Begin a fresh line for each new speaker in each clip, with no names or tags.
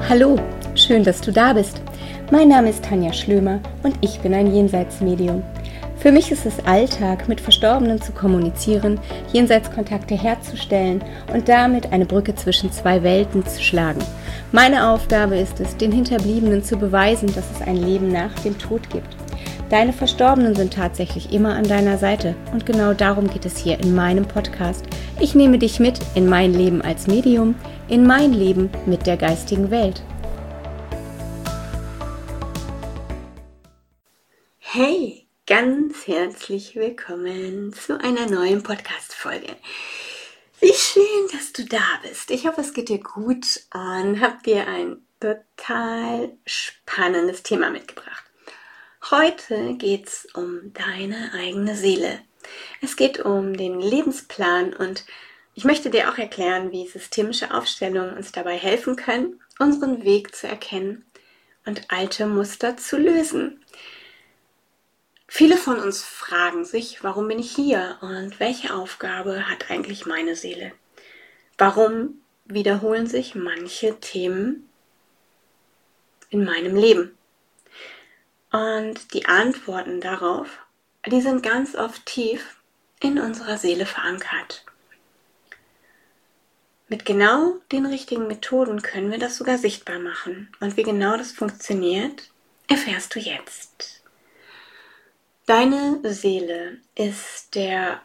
Hallo, schön, dass du da bist. Mein Name ist Tanja Schlömer und ich bin ein Jenseitsmedium. Für mich ist es Alltag, mit Verstorbenen zu kommunizieren, Jenseitskontakte herzustellen und damit eine Brücke zwischen zwei Welten zu schlagen. Meine Aufgabe ist es, den Hinterbliebenen zu beweisen, dass es ein Leben nach dem Tod gibt. Deine Verstorbenen sind tatsächlich immer an deiner Seite und genau darum geht es hier in meinem Podcast. Ich nehme dich mit in mein Leben als Medium, in mein Leben mit der geistigen Welt. Hey, ganz herzlich willkommen zu einer neuen Podcast-Folge. Wie schön, dass du da bist. Ich hoffe, es geht dir gut und habe dir ein total spannendes Thema mitgebracht. Heute geht es um deine eigene Seele. Es geht um den Lebensplan und ich möchte dir auch erklären, wie systemische Aufstellungen uns dabei helfen können, unseren Weg zu erkennen und alte Muster zu lösen. Viele von uns fragen sich, warum bin ich hier und welche Aufgabe hat eigentlich meine Seele? Warum wiederholen sich manche Themen in meinem Leben? Und die Antworten darauf, die sind ganz oft tief in unserer Seele verankert. Mit genau den richtigen Methoden können wir das sogar sichtbar machen. Und wie genau das funktioniert, erfährst du jetzt. Deine Seele ist der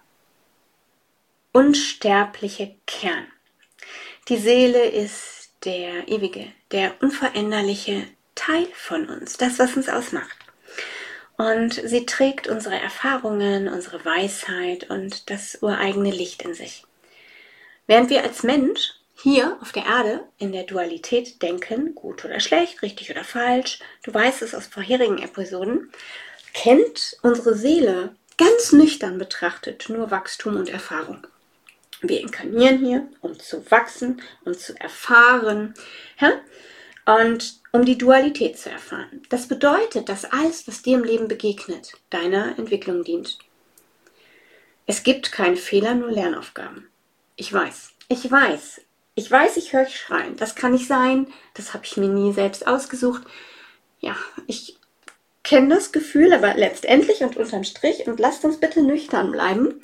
unsterbliche Kern. Die Seele ist der ewige, der unveränderliche Teil von uns, das, was uns ausmacht. Und sie trägt unsere Erfahrungen, unsere Weisheit und das ureigene Licht in sich. Während wir als Mensch hier auf der Erde in der Dualität denken, gut oder schlecht, richtig oder falsch, du weißt es aus vorherigen Episoden, kennt unsere Seele ganz nüchtern betrachtet nur Wachstum und Erfahrung. Wir inkarnieren hier, um zu wachsen und zu erfahren, ja? Und um die Dualität zu erfahren. Das bedeutet, dass alles, was dir im Leben begegnet, deiner Entwicklung dient. Es gibt keine Fehler, nur Lernaufgaben. Ich weiß, ich höre dich schreien. Das kann nicht sein, das habe ich mir nie selbst ausgesucht. Ja, ich kenne das Gefühl, aber letztendlich und unterm Strich, und lasst uns bitte nüchtern bleiben,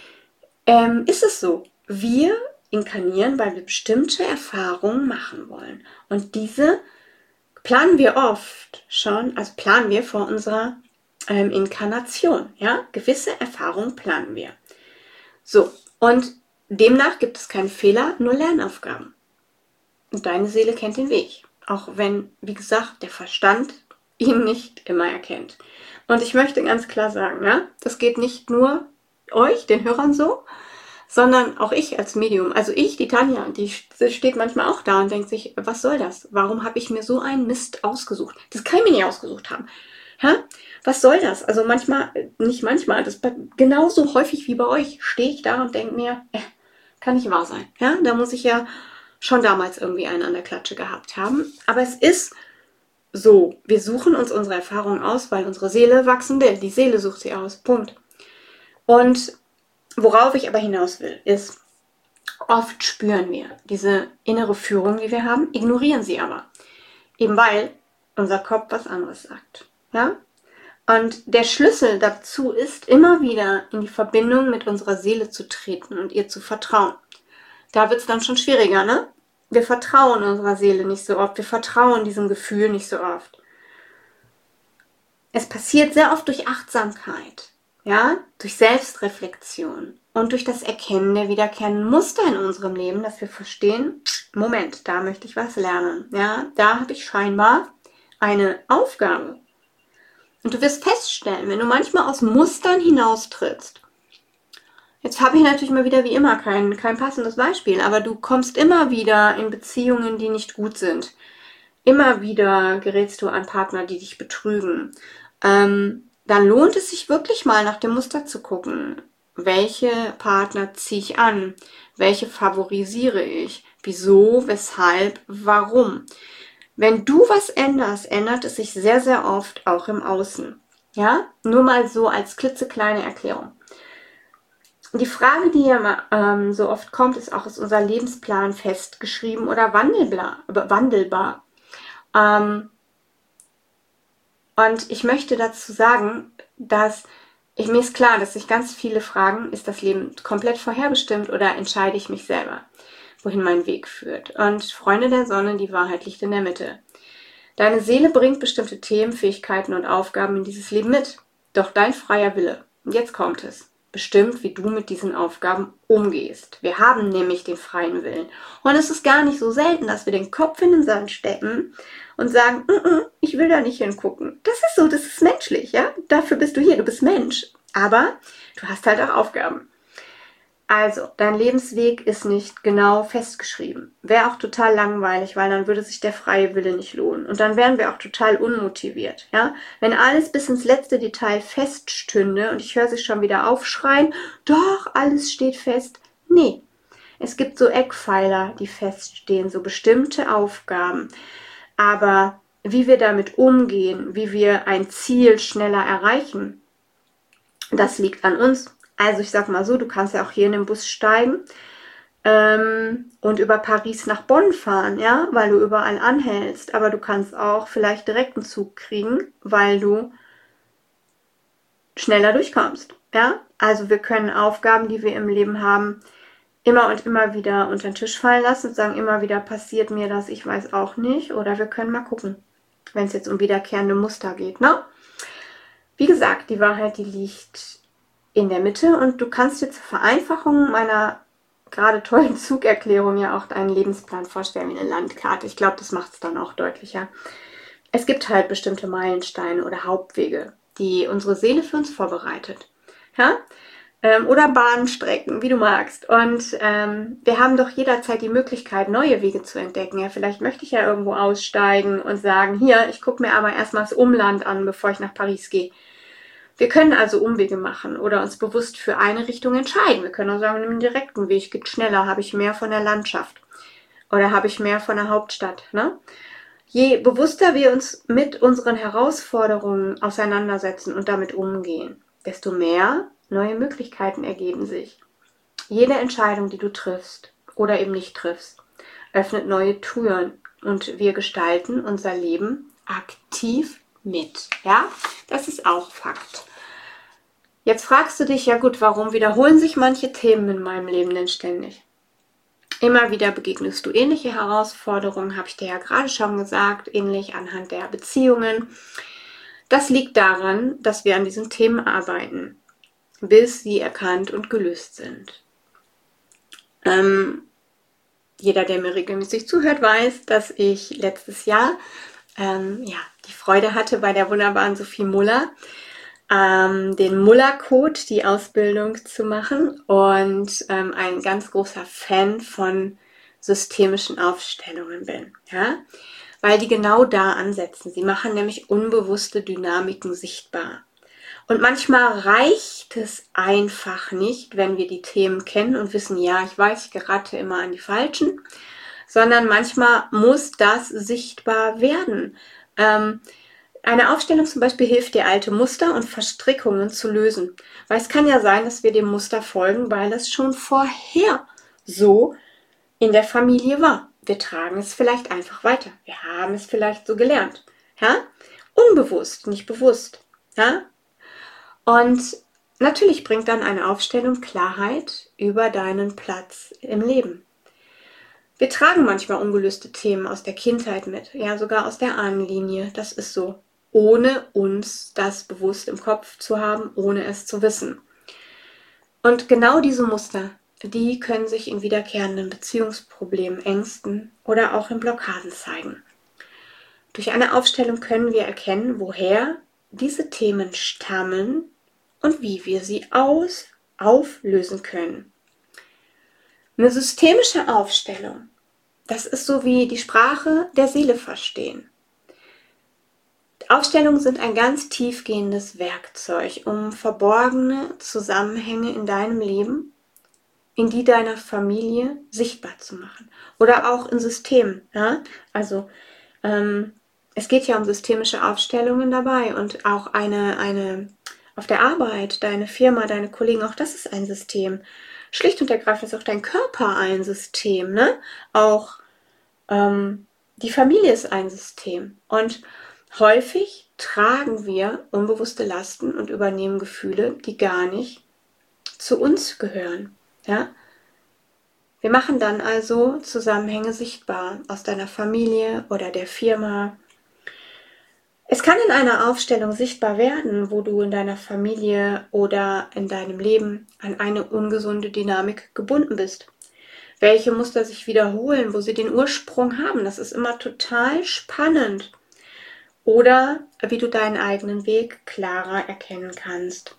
ist es so. Wir inkarnieren, weil wir bestimmte Erfahrungen machen wollen. Und diese planen wir oft schon, also planen wir vor unserer Inkarnation. Ja? Gewisse Erfahrungen planen wir. So, und demnach gibt es keine Fehler, nur Lernaufgaben. Und deine Seele kennt den Weg. Auch wenn, wie gesagt, der Verstand ihn nicht immer erkennt. Und ich möchte ganz klar sagen, ja, das geht nicht nur euch, den Hörern so, sondern auch ich als Medium. Also ich, die Tanja, die steht manchmal auch da und denkt sich, was soll das? Warum habe ich mir so einen Mist ausgesucht? Das kann ich mir nicht ausgesucht haben. Ja? Was soll das? Also manchmal, nicht manchmal, das genauso häufig wie bei euch, stehe ich da und denke mir, kann nicht wahr sein. Ja? Da muss ich ja schon damals irgendwie einen an der Klatsche gehabt haben. Aber es ist so, wir suchen uns unsere Erfahrungen aus, weil unsere Seele wachsen will. Die Seele sucht sie aus. Punkt. Und worauf ich aber hinaus will, ist, oft spüren wir diese innere Führung, die wir haben, ignorieren sie aber. Eben weil unser Kopf was anderes sagt. Ja? Und der Schlüssel dazu ist, immer wieder in die Verbindung mit unserer Seele zu treten und ihr zu vertrauen. Da wird es dann schon schwieriger, ne? Wir vertrauen unserer Seele nicht so oft, wir vertrauen diesem Gefühl nicht so oft. Es passiert sehr oft durch Achtsamkeit, ja, durch Selbstreflexion und durch das Erkennen der wiederkehrenden Muster in unserem Leben, dass wir verstehen, Moment, da möchte ich was lernen, ja, da habe ich scheinbar eine Aufgabe. Und du wirst feststellen, wenn du manchmal aus Mustern hinaustrittst, jetzt habe ich natürlich mal wieder wie immer kein passendes Beispiel, aber du kommst immer wieder in Beziehungen, die nicht gut sind. Immer wieder gerätst du an Partner, die dich betrügen. Dann lohnt es sich wirklich mal nach dem Muster zu gucken. Welche Partner ziehe ich an? Welche favorisiere ich? Wieso? Weshalb? Warum? Wenn du was änderst, ändert es sich sehr, sehr oft auch im Außen. Ja? Nur mal so als klitzekleine Erklärung. Die Frage, die ja so oft kommt, ist auch, ist unser Lebensplan festgeschrieben oder wandelbar? Und ich möchte dazu sagen, dass mir ist klar, dass sich ganz viele fragen, ist das Leben komplett vorherbestimmt oder entscheide ich mich selber, wohin mein Weg führt? Und Freunde der Sonne, die Wahrheit liegt in der Mitte. Deine Seele bringt bestimmte Themen, Fähigkeiten und Aufgaben in dieses Leben mit. Doch dein freier Wille, und jetzt kommt es, bestimmt, wie du mit diesen Aufgaben umgehst. Wir haben nämlich den freien Willen. Und es ist gar nicht so selten, dass wir den Kopf in den Sand stecken und sagen, ich will da nicht hingucken. Das ist so, das ist menschlich, ja? Dafür bist du hier, du bist Mensch. Aber du hast halt auch Aufgaben. Also, dein Lebensweg ist nicht genau festgeschrieben. Wäre auch total langweilig, weil dann würde sich der freie Wille nicht lohnen. Und dann wären wir auch total unmotiviert. Ja? Wenn alles bis ins letzte Detail feststünde und ich höre sich schon wieder aufschreien, doch, alles steht fest. Nee, es gibt so Eckpfeiler, die feststehen, so bestimmte Aufgaben. Aber wie wir damit umgehen, wie wir ein Ziel schneller erreichen, das liegt an uns. Also ich sag mal so, du kannst ja auch hier in den Bus steigen und über Paris nach Bonn fahren, ja, weil du überall anhältst. Aber du kannst auch vielleicht direkt einen Zug kriegen, weil du schneller durchkommst, ja. Also wir können Aufgaben, die wir im Leben haben, immer und immer wieder unter den Tisch fallen lassen und sagen, immer wieder passiert mir das, ich weiß auch nicht. Oder wir können mal gucken, wenn es jetzt um wiederkehrende Muster geht, ne? Wie gesagt, die Wahrheit, die liegt in der Mitte und du kannst dir zur Vereinfachung meiner gerade tollen Zugerklärung ja auch deinen Lebensplan vorstellen wie eine Landkarte. Ich glaube, das macht es dann auch deutlicher. Es gibt halt bestimmte Meilensteine oder Hauptwege, die unsere Seele für uns vorbereitet. Ja? Oder Bahnstrecken, wie du magst. Und wir haben doch jederzeit die Möglichkeit, neue Wege zu entdecken. Ja, vielleicht möchte ich ja irgendwo aussteigen und sagen, hier, ich gucke mir aber erstmal das Umland an, bevor ich nach Paris gehe. Wir können also Umwege machen oder uns bewusst für eine Richtung entscheiden. Wir können auch sagen, einen direkten Weg geht schneller, habe ich mehr von der Landschaft oder habe ich mehr von der Hauptstadt. Ne? Je bewusster wir uns mit unseren Herausforderungen auseinandersetzen und damit umgehen, desto mehr neue Möglichkeiten ergeben sich. Jede Entscheidung, die du triffst oder eben nicht triffst, öffnet neue Türen und wir gestalten unser Leben aktiv mit. Ja, das ist auch Fakt. Jetzt fragst du dich, ja gut, warum wiederholen sich manche Themen in meinem Leben denn ständig? Immer wieder begegnest du ähnliche Herausforderungen, habe ich dir ja gerade schon gesagt, ähnlich anhand der Beziehungen. Das liegt daran, dass wir an diesen Themen arbeiten, bis sie erkannt und gelöst sind. Jeder, der mir regelmäßig zuhört, weiß, dass ich letztes Jahr die Freude hatte, bei der wunderbaren Sophie Muller den Muller-Code, die Ausbildung zu machen und ein ganz großer Fan von systemischen Aufstellungen bin, ja, weil die genau da ansetzen. Sie machen nämlich unbewusste Dynamiken sichtbar. Und manchmal reicht es einfach nicht, wenn wir die Themen kennen und wissen, ja, ich weiß, ich gerate immer an die Falschen, sondern manchmal muss das sichtbar werden. Eine Aufstellung zum Beispiel hilft dir, alte Muster und Verstrickungen zu lösen. Weil es kann ja sein, dass wir dem Muster folgen, weil es schon vorher so in der Familie war. Wir tragen es vielleicht einfach weiter. Wir haben es vielleicht so gelernt. Ja? Unbewusst, nicht bewusst. Ja? Und natürlich bringt dann eine Aufstellung Klarheit über deinen Platz im Leben. Wir tragen manchmal ungelöste Themen aus der Kindheit mit, ja sogar aus der Ahnenlinie. Das ist so. Ohne uns das bewusst im Kopf zu haben, ohne es zu wissen. Und genau diese Muster, die können sich in wiederkehrenden Beziehungsproblemen, Ängsten oder auch in Blockaden zeigen. Durch eine Aufstellung können wir erkennen, woher diese Themen stammen und wie wir sie auflösen können. Eine systemische Aufstellung, das ist so wie die Sprache der Seele verstehen. Aufstellungen sind ein ganz tiefgehendes Werkzeug, um verborgene Zusammenhänge in deinem Leben, in die deiner Familie sichtbar zu machen. Oder auch in Systemen. Ja? Also es geht ja um systemische Aufstellungen dabei und auch eine auf der Arbeit, deine Firma, deine Kollegen, auch das ist ein System. Schlicht und ergreifend ist auch dein Körper ein System. Ne? Auch Die Familie ist ein System und häufig tragen wir unbewusste Lasten und übernehmen Gefühle, die gar nicht zu uns gehören. Ja? Wir machen dann also Zusammenhänge sichtbar aus deiner Familie oder der Firma. Es kann in einer Aufstellung sichtbar werden, wo du in deiner Familie oder in deinem Leben an eine ungesunde Dynamik gebunden bist. Welche Muster sich wiederholen, wo sie den Ursprung haben. Das ist immer total spannend. Oder wie du deinen eigenen Weg klarer erkennen kannst.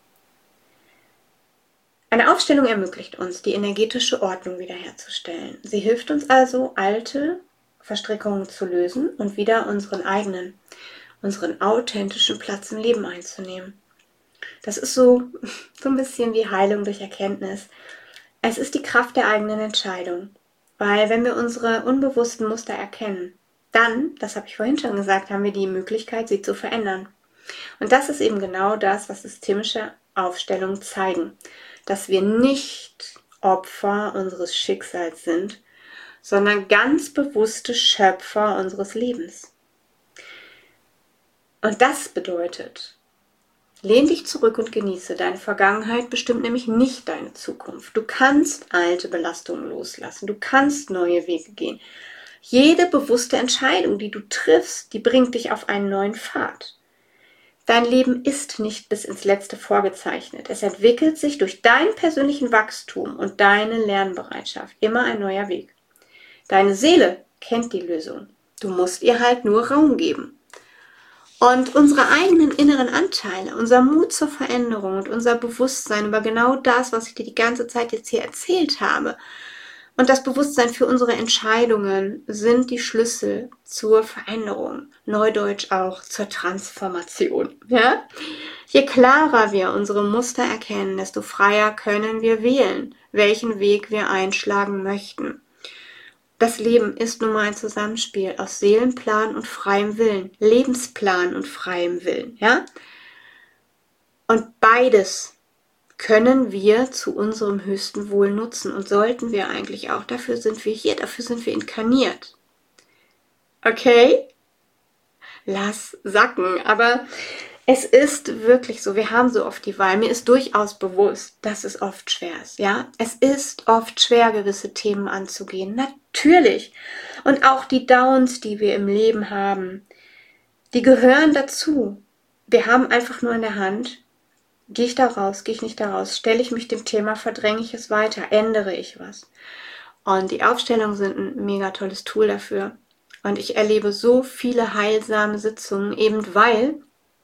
Eine Aufstellung ermöglicht uns, die energetische Ordnung wiederherzustellen. Sie hilft uns also, alte Verstrickungen zu lösen und wieder unseren eigenen, unseren authentischen Platz im Leben einzunehmen. Das ist so ein bisschen wie Heilung durch Erkenntnis. Es ist die Kraft der eigenen Entscheidung. Weil wenn wir unsere unbewussten Muster erkennen, dann, das habe ich vorhin schon gesagt, haben wir die Möglichkeit, sie zu verändern. Und das ist eben genau das, was systemische Aufstellungen zeigen. Dass wir nicht Opfer unseres Schicksals sind, sondern ganz bewusste Schöpfer unseres Lebens. Und das bedeutet, lehn dich zurück und genieße. Deine Vergangenheit bestimmt nämlich nicht deine Zukunft. Du kannst alte Belastungen loslassen. Du kannst neue Wege gehen. Jede bewusste Entscheidung, die du triffst, die bringt dich auf einen neuen Pfad. Dein Leben ist nicht bis ins Letzte vorgezeichnet. Es entwickelt sich durch deinen persönlichen Wachstum und deine Lernbereitschaft immer ein neuer Weg. Deine Seele kennt die Lösung. Du musst ihr halt nur Raum geben. Und unsere eigenen inneren Anteile, unser Mut zur Veränderung und unser Bewusstsein über genau das, was ich dir die ganze Zeit jetzt hier erzählt habe, und das Bewusstsein für unsere Entscheidungen sind die Schlüssel zur Veränderung, neudeutsch auch zur Transformation. Ja? Je klarer wir unsere Muster erkennen, desto freier können wir wählen, welchen Weg wir einschlagen möchten. Das Leben ist nun mal ein Zusammenspiel aus Seelenplan und freiem Willen, Lebensplan und freiem Willen. Ja? Und beides können wir zu unserem höchsten Wohl nutzen und sollten wir eigentlich auch. Dafür sind wir hier, dafür sind wir inkarniert. Okay? Lass sacken. Aber es ist wirklich so, wir haben so oft die Wahl. Mir ist durchaus bewusst, dass es oft schwer ist. Ja? Es ist oft schwer, gewisse Themen anzugehen. Natürlich. Und auch die Downs, die wir im Leben haben, die gehören dazu. Wir haben einfach nur in der Hand, gehe ich da raus, gehe ich nicht da raus, stelle ich mich dem Thema, verdränge ich es weiter, ändere ich was. Und die Aufstellungen sind ein mega tolles Tool dafür. Und ich erlebe so viele heilsame Sitzungen, eben weil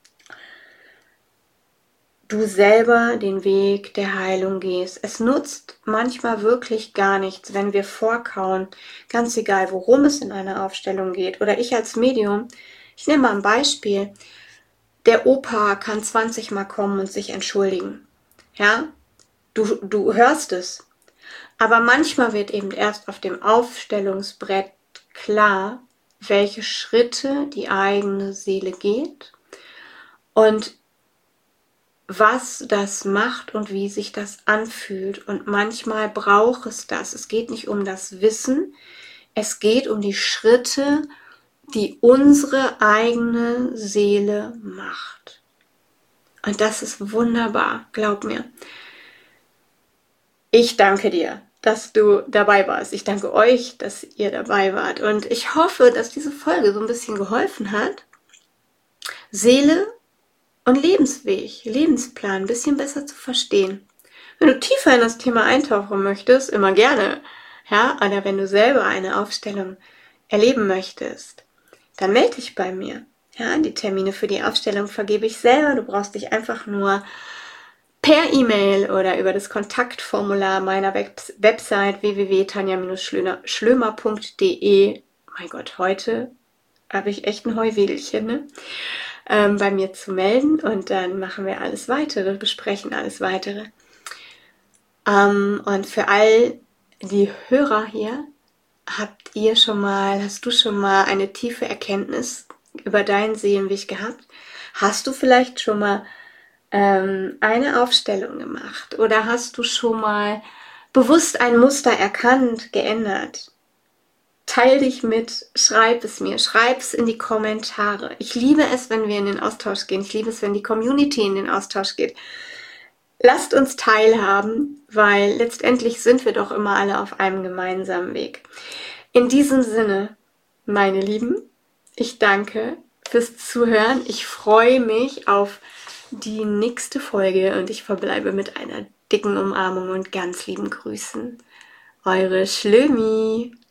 du selber den Weg der Heilung gehst. Es nutzt manchmal wirklich gar nichts, wenn wir vorkauen, ganz egal, worum es in einer Aufstellung geht. Oder ich als Medium, ich nehme mal ein Beispiel. Der Opa kann 20 Mal kommen und sich entschuldigen. Ja, du hörst es. Aber manchmal wird eben erst auf dem Aufstellungsbrett klar, welche Schritte die eigene Seele geht und was das macht und wie sich das anfühlt. Und manchmal braucht es das. Es geht nicht um das Wissen, es geht um die Schritte, die unsere eigene Seele macht. Und das ist wunderbar, glaub mir. Ich danke dir, dass du dabei warst. Ich danke euch, dass ihr dabei wart. Und ich hoffe, dass diese Folge so ein bisschen geholfen hat, Seele und Lebensweg, Lebensplan ein bisschen besser zu verstehen. Wenn du tiefer in das Thema eintauchen möchtest, immer gerne. Ja, oder wenn du selber eine Aufstellung erleben möchtest, dann melde dich bei mir. Ja, die Termine für die Aufstellung vergebe ich selber. Du brauchst dich einfach nur per E-Mail oder über das Kontaktformular meiner Website www.tanja-schlömer.de. Mein Gott, heute habe ich echt ein Heuwedelchen, ne? Bei mir zu melden und dann machen wir alles Weitere, besprechen alles Weitere. Und für all die Hörer hier, hast du schon mal eine tiefe Erkenntnis über deinen Seelenweg gehabt? Hast du vielleicht schon mal eine Aufstellung gemacht oder hast du schon mal bewusst ein Muster erkannt, geändert? Teil dich mit, schreib es mir, schreib es in die Kommentare. Ich liebe es, wenn wir in den Austausch gehen. Ich liebe es, wenn die Community in den Austausch geht. Lasst uns teilhaben, weil letztendlich sind wir doch immer alle auf einem gemeinsamen Weg. In diesem Sinne, meine Lieben, ich danke fürs Zuhören. Ich freue mich auf die nächste Folge und ich verbleibe mit einer dicken Umarmung und ganz lieben Grüßen. Eure Schlömi.